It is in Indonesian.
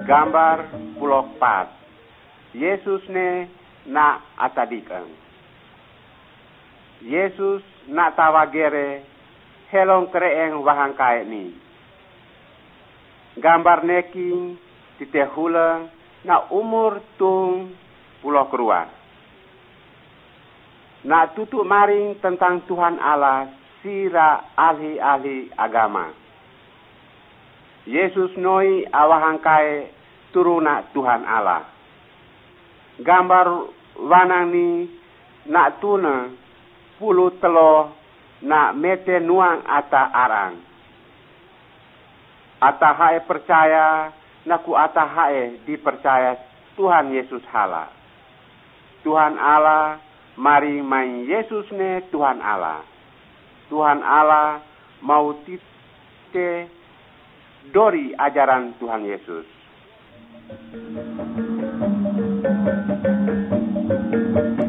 Gambar pulok pat. Yesus ne na atadikan. Yesus na tawagere helong kreeng wahangkai ni. Gambar neking titehulang na umur tung pulok ruang. Na tutu maring tentang Tuhan Allah sira ahli-ahli agama. Yesus noi awahangkai turuna Tuhan Allah. Gambar wanang ni nak tuna puluh telo nak mete nuang ata arang. Ata hae percaya naku ata hae dipercaya Tuhan Yesus hala. Tuhan Allah mari main Yesus ne Tuhan Allah. Tuhan Allah mau tite dori ajaran Tuhan Yesus.